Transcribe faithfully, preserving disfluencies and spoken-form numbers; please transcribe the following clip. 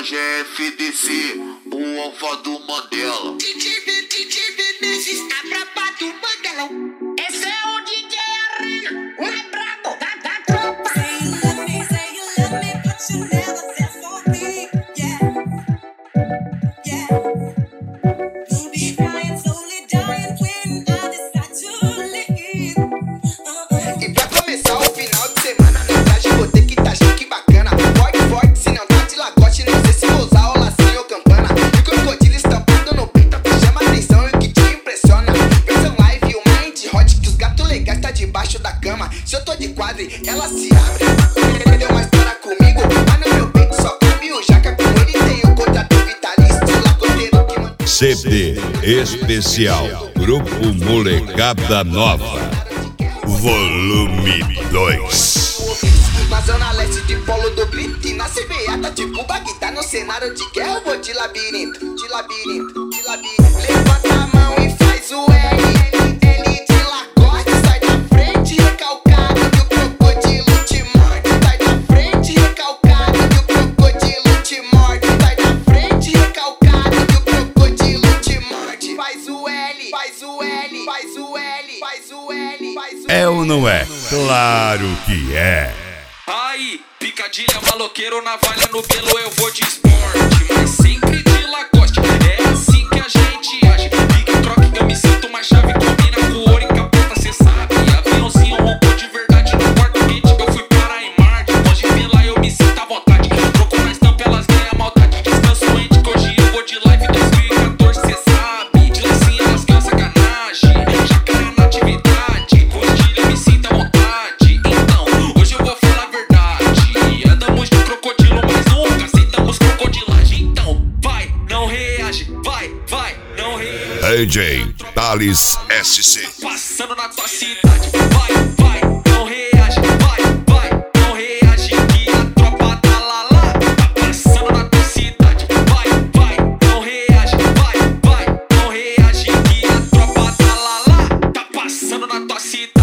G F D C, o alfa do Mandela. D J V, D J Vinícius, a braba do Mandelão. Esse é o D J Arena, o mais brabo da, da tropa. Say you love me, say you love me, but you never said for me. Yeah, yeah. You'll be crying, slowly dying when I decide to leave. Uh-uh. E pra começar o final de semana, na viagem vou ter que tá chique bacana. Forte, forte, se não tá de lagoste, não sei se vou usar o lacinho ou campana. E crocodilo estampado no peito, chama atenção e o que te impressiona. Versão live, o mind hot, que os gatos legais tá debaixo da cama. Se eu tô de quadre, ela se abre. Entendeu uma história comigo? Mas no meu peito só cabe o jaca. Com ele tem o contrato vitalício, lagoteiro que manda. C D especial Grupo Molecada Nova, volume dois. Na zona leste de polo do grito e na C B A tá tipo Bagdá. No cenário de guerra eu vou de labirinto, de labirinto, de labirinto. Levanta a mão e faz o L, L de lagoste. Sai da frente recalcado que o crocodilo te morde. Sai da frente recalcado que o crocodilo te morde. Sai da frente recalcado que o crocodilo te morde. Faz o L, faz o L, faz o L, faz o L, faz o L. É ou não é? Claro que é. Aí, picadilha, maloqueiro, navalha no pelo, eu vou de esporte, mas sempre de lagoste. É assim que a gente age. Liga e troca que eu me sinto mais chave. Combina com ouro e capota, cê sabe. Aviãozinho roubou de verdade no quarto quente. Eu fui para em Marte. Pode vir lá, eu me sinto à vontade. Troco na estampa, elas ganham maldade. Descanso ente que hoje eu vou de live dois mil e quatorze, cê sabe. De lacinha, elas ganham sacanagem. Jacaré na atividade. Hoje eu me sinto à vontade. Então, hoje eu vou falar a verdade. Andamos de crocodilo, mas nunca aceitamos crocodilagem. Então, vai, não reage. Vai, vai, não reage. D J Thales S C. Passando na tua cidade. Vai, vai, não reage. Vai, vai, não reage. Que a tropa tá lá, lá. Tá passando na tua cidade. Vai, vai, não reage. Vai, vai, não reage. Que a tropa tá lá, lá. Tá passando na tua cidade.